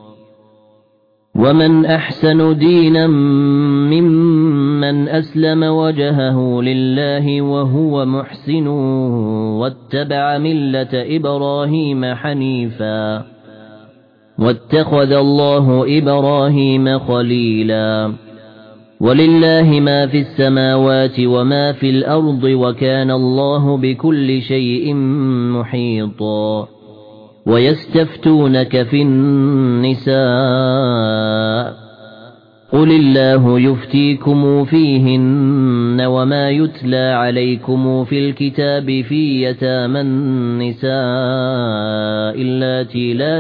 ومن أحسن دينا ممن أسلم وجهه لله وهو محسن واتبع ملة إبراهيم حنيفا واتخذ الله إبراهيم خليلا ولله ما في السماوات وما في الأرض وكان الله بكل شيء محيطا ويستفتونك في النساء قل الله يفتيكم فيهن وما يتلى عليكم في الكتاب في يتامى النساء اللاتي لا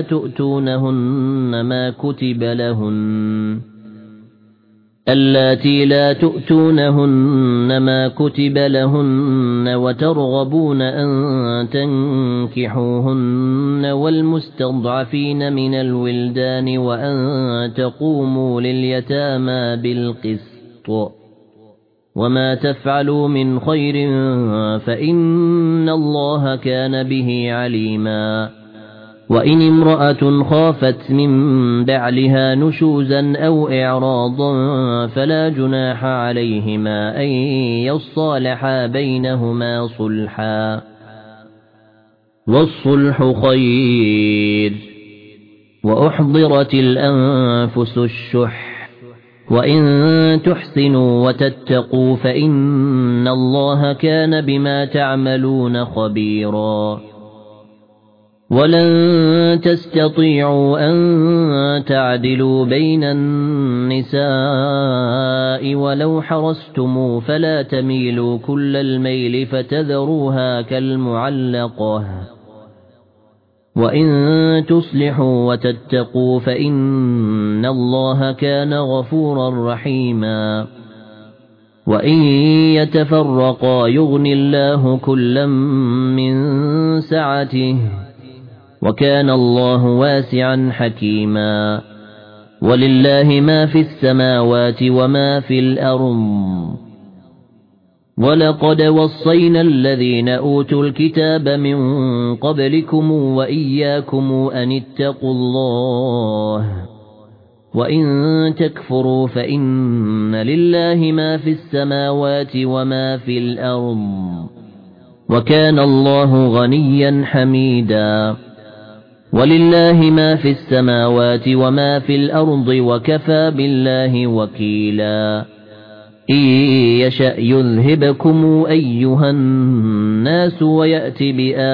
تؤتونهن ما كتب لهن وترغبون أن تنكحوهن والمستضعفين من الولدان وأن تقوموا لليتامى بالقسط وما تفعلوا من خير فإن الله كان به عليما وإن امرأة خافت من بعلها نشوزا أو إعراضا فلا جناح عليهما أن يصالحا بينهما صلحا والصلح خير وأحضرت الأنفس الشح وإن تحسنوا وتتقوا فإن الله كان بما تعملون خبيرا ولن تستطيعوا أن تعدلوا بين النساء ولو حرصتم فلا تميلوا كل الميل فتذروها كالمعلقة وإن تصلحوا وتتقوا فإن الله كان غفورا رحيما وإن يتفرقا يغن الله كلا من سعته وكان الله واسعا حكيما ولله ما في السماوات وما في الأرض ولقد وصينا الذين أوتوا الكتاب من قبلكم وإياكم أن اتقوا الله وإن تكفروا فإن لله ما في السماوات وما في الأرض وكان الله غنيا حميدا ولله ما في السماوات وما في الأرض وكفى بالله وكيلا إن يشأ يذهبكم أيها الناس ويأت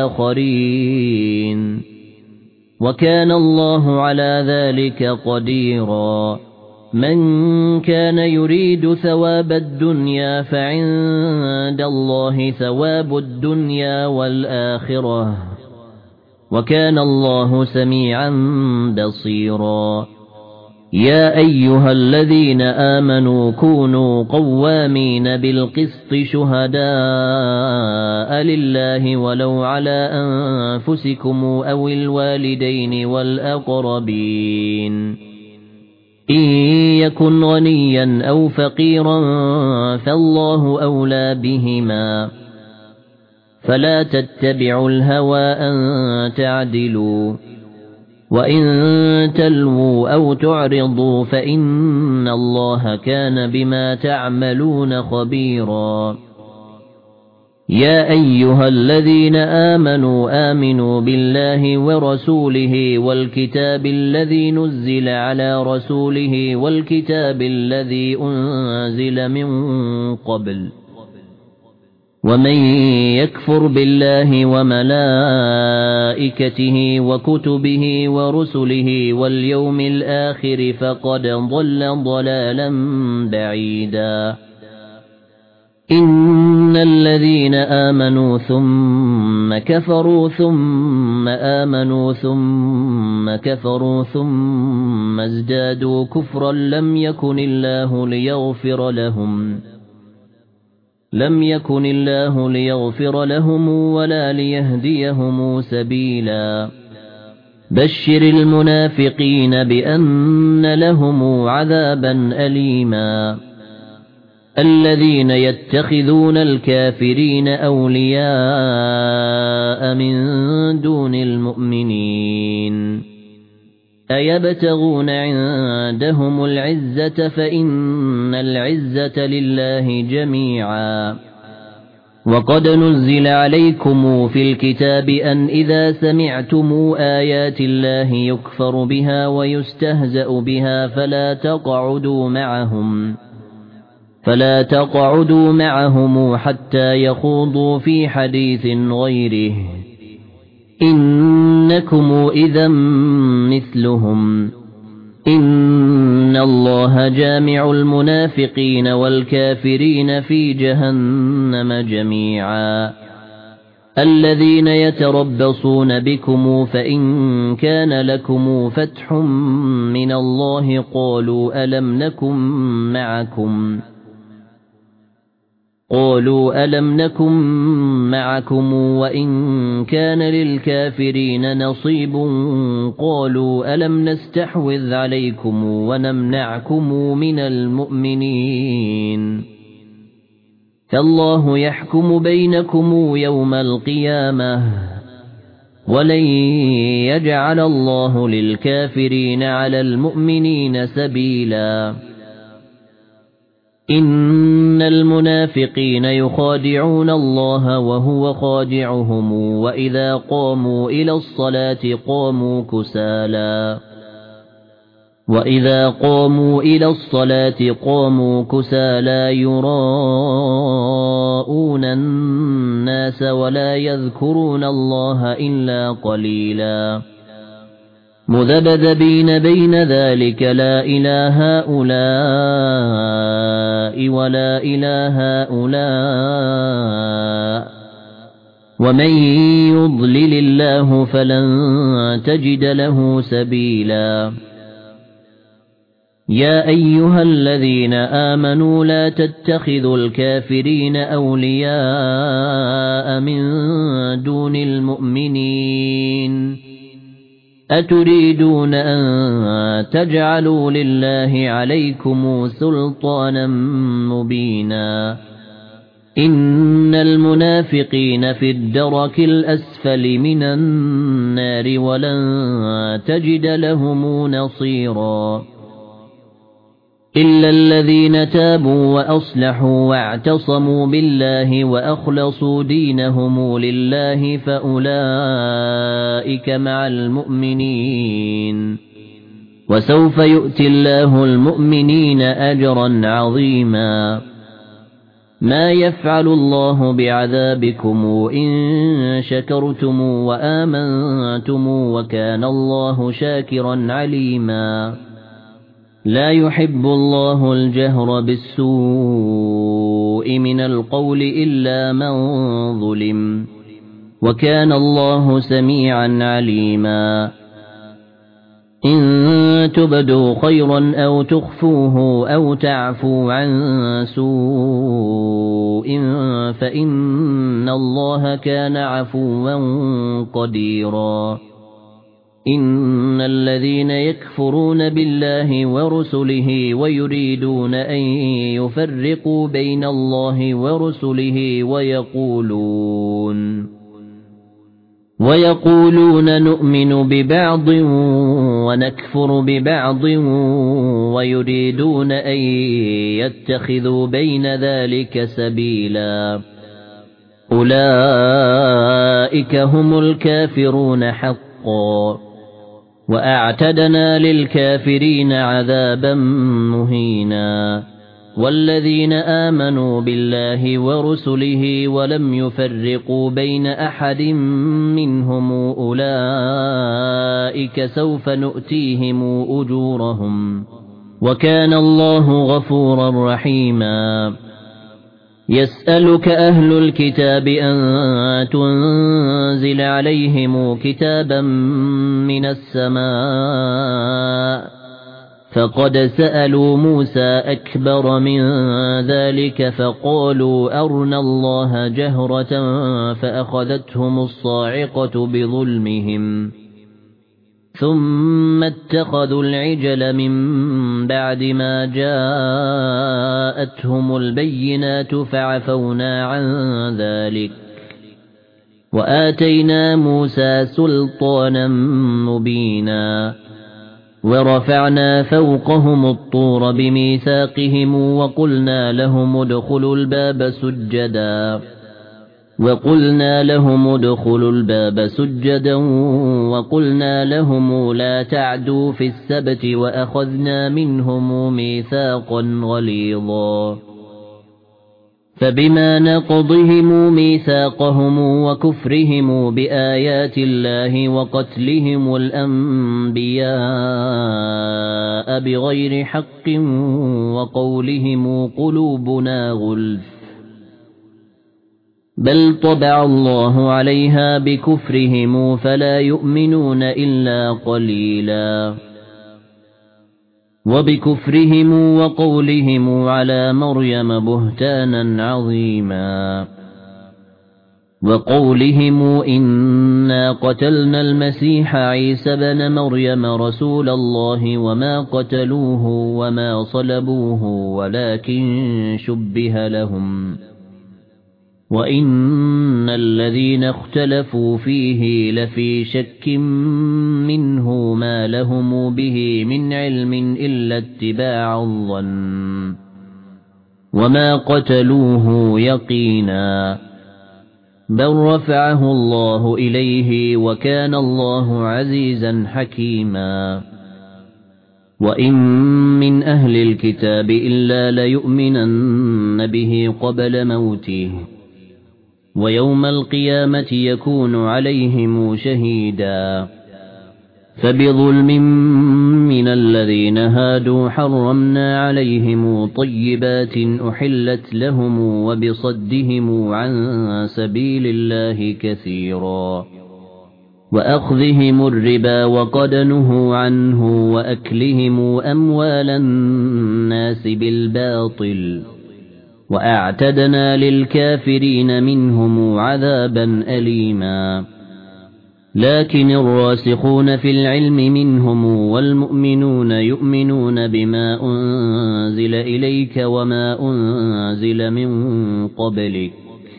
بآخرين وكان الله على ذلك قديرا من كان يريد ثواب الدنيا فعند الله ثواب الدنيا والآخرة وكان الله سميعا بصيرا يا أيها الذين آمنوا كونوا قوامين بالقسط شهداء لله ولو على أنفسكم أو الوالدين والأقربين إن يكن غنيا أو فقيرا فالله أولى بهما فلا تتبعوا الهوى أن تعدلوا وإن تلووا أو تعرضوا فإن الله كان بما تعملون خبيرا يا أيها الذين آمنوا بالله ورسوله والكتاب الذي نزل على رسوله والكتاب الذي أنزل من قبل ومن يكفر بالله وملائكته وكتبه ورسله واليوم الآخر فقد ضل ضلالا بعيدا إن الذين آمنوا ثم كفروا ثم آمنوا ثم كفروا ثم ازدادوا كفرا لم يكن الله ليغفر لهم ولا ليهديهم سبيلا بشر المنافقين بأن لهم عذابا أليما الذين يتخذون الكافرين أولياء من دون المؤمنين أيبتغون عندهم العزة فإن العزة لله جميعا وقد نزل عليكم في الكتاب أن إذا سمعتم آيات الله يكفر بها ويستهزأ بها فلا تقعدوا معهم حتى يخوضوا في حديث غيره إنكم إذا مثلهم إن الله جامع المنافقين والكافرين في جهنم جميعا الذين يتربصون بكم فإن كان لكم فتح من الله قالوا ألم نكن معكم وإن كان للكافرين نصيب قالوا ألم نستحوذ عليكم ونمنعكم من المؤمنين فالله يحكم بينكم يوم القيامة ولن يجعل الله للكافرين على المؤمنين سبيلا إن المنافقين يخادعون الله وهو خادعهم وإذا قاموا إلى الصلاة قاموا كسالى يراءون الناس ولا يذكرون الله إلا قليلا مذبذبين بين ذلك لا إله هؤلاء ولا إله هؤلاء ومن يضلل الله فلن تجد له سبيلا يا أيها الذين آمنوا لا تتخذوا الكافرين أولياء من دون المؤمنين أتريدون أن تجعلوا لله عليكم سلطانا مبينا إن المنافقين في الدرك الأسفل من النار ولن تجد لهم نصيرا إلا الذين تابوا وأصلحوا واعتصموا بالله وأخلصوا دينهم لله فأولئك مع المؤمنين وسوف يؤتي الله المؤمنين أجرا عظيما ما يفعل الله بعذابكم إن شكرتم وآمنتم وكان الله شاكرا عليما لا يحب الله الجهر بالسوء من القول إلا من ظلم وكان الله سميعا عليما إن تبدوا خيرا أو تخفوه أو تعفوا عن سوء فإن الله كان عفوا قديرا إن الذين يكفرون بالله ورسله ويريدون أن يفرقوا بين الله ورسله ويقولون نؤمن ببعض ونكفر ببعض ويريدون أن يتخذوا بين ذلك سبيلا أولئك هم الكافرون حقا وأعتدنا للكافرين عذابا مهينا والذين آمنوا بالله ورسله ولم يفرقوا بين أحد منهم أولئك سوف نؤتيهم أجورهم وكان الله غفورا رحيما يسألك أهل الكتاب أن تنزل عليهم كتابا من السماء فقد سألوا موسى أكبر من ذلك فقالوا أرنا الله جهرة فأخذتهم الصاعقة بظلمهم ثم اتخذوا العجل من بعد ما جاءتهم البينات فعفونا عن ذلك وآتينا موسى سلطانا مبينا ورفعنا فوقهم الطور بميثاقهم وقلنا لهم ادخلوا الباب سجدا وقلنا لهم لا تعدوا في السبت وأخذنا منهم ميثاقا غليظا فبما نقضهم ميثاقهم وكفرهم بآيات الله وقتلهم الأنبياء بغير حق وقولهم قلوبنا غلف بل طبع الله عليها بكفرهم فلا يؤمنون إلا قليلا وبكفرهم وقولهم على مريم بهتانا عظيما وقولهم إنا قتلنا المسيح عيسى بن مريم رسول الله وما قتلوه وما صلبوه ولكن شبه لهم وإن الذين اختلفوا فيه لفي شك منه ما لهم به من علم إلا اتباع الظن وما قتلوه يقينا بل رفعه الله إليه وكان الله عزيزا حكيما وإن من أهل الكتاب إلا ليؤمنن به قبل موته ويوم القيامة يكون عليهم شهيدا فبظلم من الذين هادوا حرمنا عليهم طيبات أحلت لهم وبصدهم عن سبيل الله كثيرا وأخذهم الربا وقد نهوا عنه وأكلهم أموال الناس بالباطل وأعتدنا للكافرين منهم عذابا أليما لكن الراسخون في العلم منهم والمؤمنون يؤمنون بما أنزل إليك وما أنزل من قبلك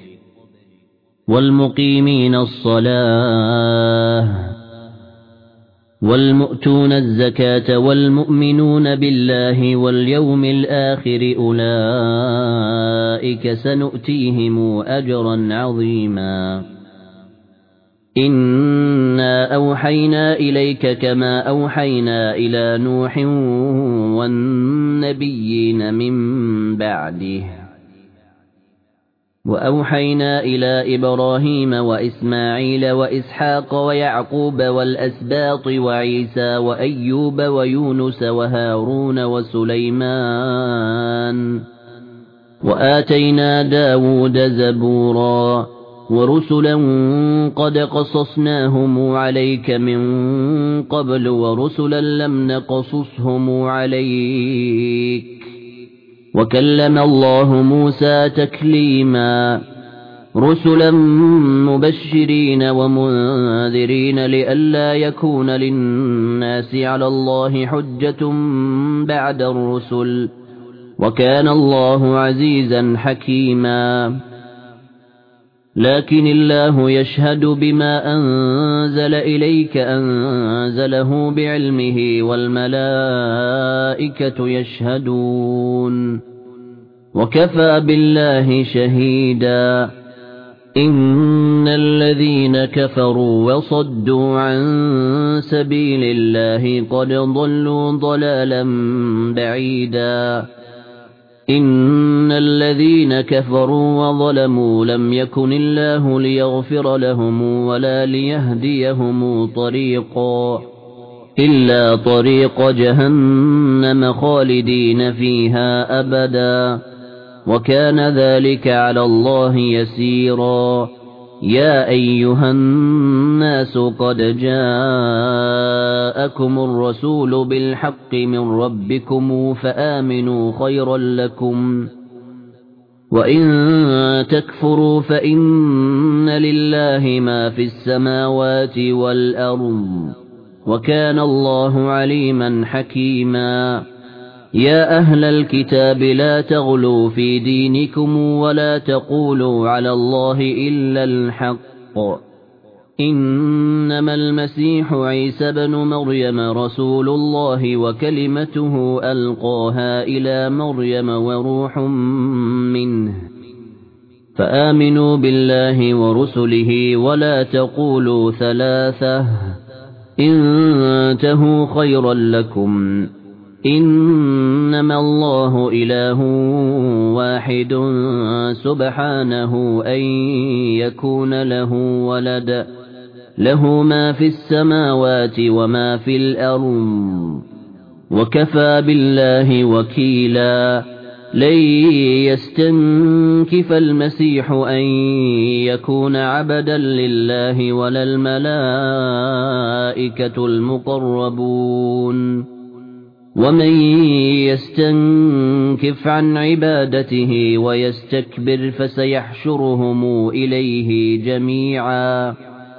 والمقيمين الصلاة والمؤتون الزكاة والمؤمنون بالله واليوم الآخر أولئك سنؤتيهم أجرا عظيما إنا أوحينا إليك كما أوحينا إلى نوح والنبيين من بعده وأوحينا إلى إبراهيم وإسماعيل وإسحاق ويعقوب والأسباط وعيسى وأيوب ويونس وهارون وسليمان وآتينا داود زبورا ورسلا قد قصصناهم عليك من قبل ورسلا لم نقصصهم عليك وكلم الله موسى تكليما رسلا مبشرين ومنذرين لئلا يكون للناس على الله حجة بعد الرسل وكان الله عزيزا حكيما لكن الله يشهد بما أنزل إليك أنزله بعلمه والملائكة يشهدون وكفى بالله شهيدا إن الذين كفروا وصدوا عن سبيل الله قد ضلوا ضلالا بعيدا إن الذين كفروا وظلموا لم يكن الله ليغفر لهم ولا ليهديهم طريقا إلا طريق جهنم خالدين فيها أبدا وكان ذلك على الله يسيرا يا أيها الناس قد جاءكم الرسول بالحق من ربكم فآمنوا خيرا لكم وإن تكفروا فإن لله ما في السماوات والأرض وكان الله عليما حكيما يا أهل الكتاب لا تغلوا في دينكم ولا تقولوا على الله إلا الحق إنما المسيح عيسى بن مريم رسول الله وكلمته ألقاها إلى مريم وروح منه فآمنوا بالله ورسله ولا تقولوا ثلاثة انتهوا خيرا لكم إنما الله إله واحد سبحانه أن يكون له ولد له ما في السماوات وما في الأرض وكفى بالله وكيلا لن يستنكف المسيح أن يكون عبدا لله ولا الملائكة المقربون ومن يستنكف عن عبادته ويستكبر فسيحشرهم إليه جميعا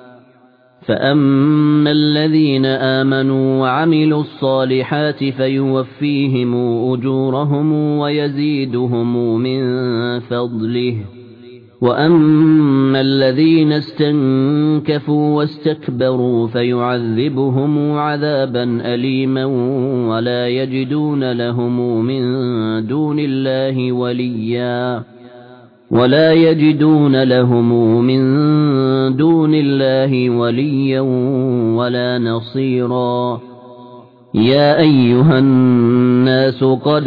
فأما الذين آمنوا وعملوا الصالحات فيوفيهم أجورهم ويزيدهم من فضله وأما الذين استنكفوا واستكبروا فيعذبهم عذابا أليما ولا يجدون لهم من دون الله وليا ولا نصيرا يا أيها الناس قد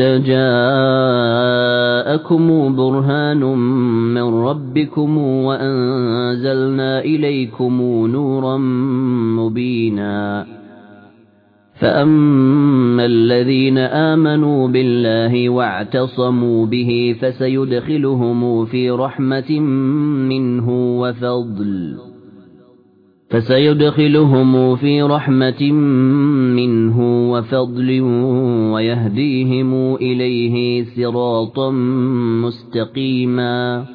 جاءكم برهان من ربكم وأنزلنا إليكم نورا مبينا فأما الذين آمنوا بالله واعتصموا به فسيدخلهم في رحمة منه وفضل ويهديهم إليه صراطا مستقيما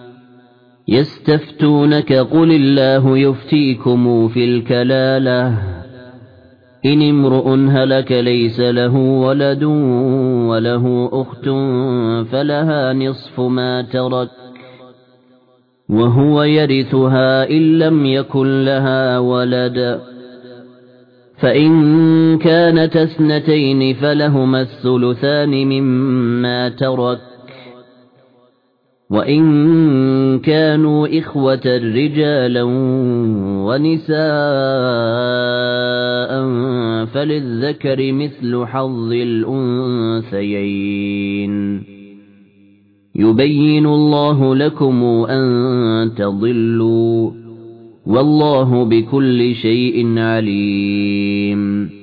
يستفتونك قل الله يفتيكم في الكلالة إن امرؤ هلك ليس له ولد وله أخت فلها نصف ما ترك وهو يرثها إن لم يكن لها ولد فإن كانت اثنتين فلهما الثلثان مما ترك وإن كانوا إخوة رجالا ونساء فللذكر مثل حظ الأنثيين يبين الله لكم أن تضلوا والله بكل شيء عليم